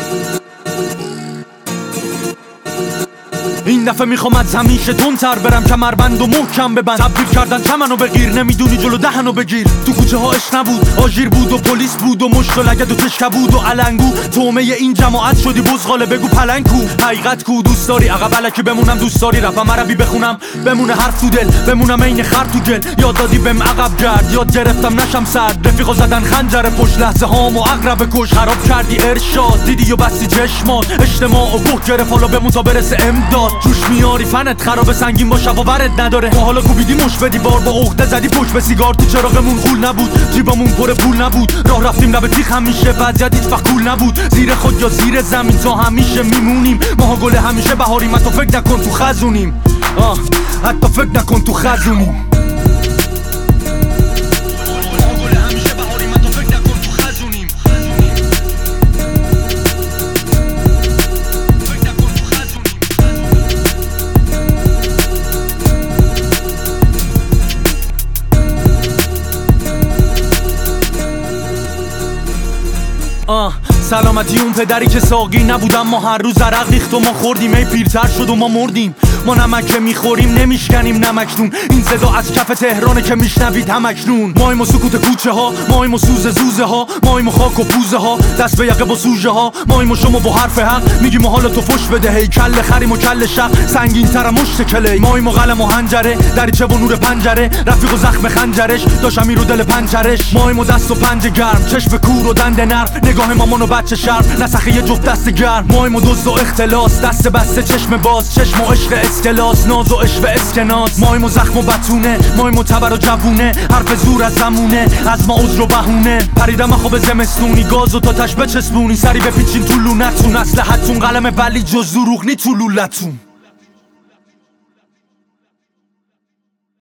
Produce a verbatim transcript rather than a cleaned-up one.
این دفعه میخوام از همیشه تندتر برم، کمربند و محکم ببند. تبدیل کردن چمنو بگیر، نمیدونی جلو دهنو بگیر. تو کوچه ها عشق نبود، آژیر بود و پلیس بود و مشت و لگد و تشکه بود و علنگو. تومه این جماعت شدی بزغاله، بگو پلنگ کو. حقیقت کو، دوست داری عقب الکی بمونم، دوست داری رپم عربی بخونم بمونه حرف تو دل، بمونم عین خر تو گل. یاد دادی بهم عقب گرد، یاد گرفتم نشم سرد. رفیقا زدن خنجر پشت، لحظه هامو عقرب کش. خراب کردی ارشاد، دیدی و بستی چشمات. اجتماع و گوه گرفت، حالا بمون تا برسه امداد. جوش میاری فنت خراب سنگین با شب و برد نداره. تا حالا کوبیدی مش بدی بار، با عقده زدی پشت به سیگار. تو چراغمون غول نبود، جیبمون پر پول نبود. راه رفتیم لب تیغ همیشه، وضعیت هیچ وقت کول نبود. زیر خود یا زیر زمین تا همیشه میمونیم. ماها گل همیشه بهاریم، حتی فکر نکن تو خزونیم. آه حتی فکر نکن تو خزونیم. آه سلامتی اون پدری که ساقی نبودم، ما هر روز عرق ریخت و ما خوردیم. ای پیرتر شد و ما مردیم. ما نمک که میخوریم نمیشکنیم نمکنون. این صدا از کف تهرانه که میشنوید همکنون. مایم و سکوت کوچه ها، مایم و سوز زوزه ها، مایم و خاک و پوزه ها، دست به یقه با سوژه ها. مایم و شما با حرف حق میگیم و حالا تو فش بده. هی کل خریم و کل شق، سنگین تر مشت کلی. مایم و قلم و حنجره، دریچه و نور پنجره. رفیق و زخم خنجرش، داشت امیر و دل پنجرش. مایم و دست و پنجه گرم، چشم کور و دنده نرم. نگاه مامان و بچه شرم، نسخه یه جفت دست گرم. مایم و دزد و اختلاس، دست بسته چشم باز. چشم و عشق اسکلاس، ناز و عشق اسکناس. مایم و زخم و بتونه، مایم و تبر و جوونه. حرف زور از زمونه، از ما عذر و بهونه. پریدم خوب زمستونی، گاز و تا تش بچسبونی. سری بپیچین تو لونتون، اسلحتون قلم ولی جز دروغ نی تو لولتون.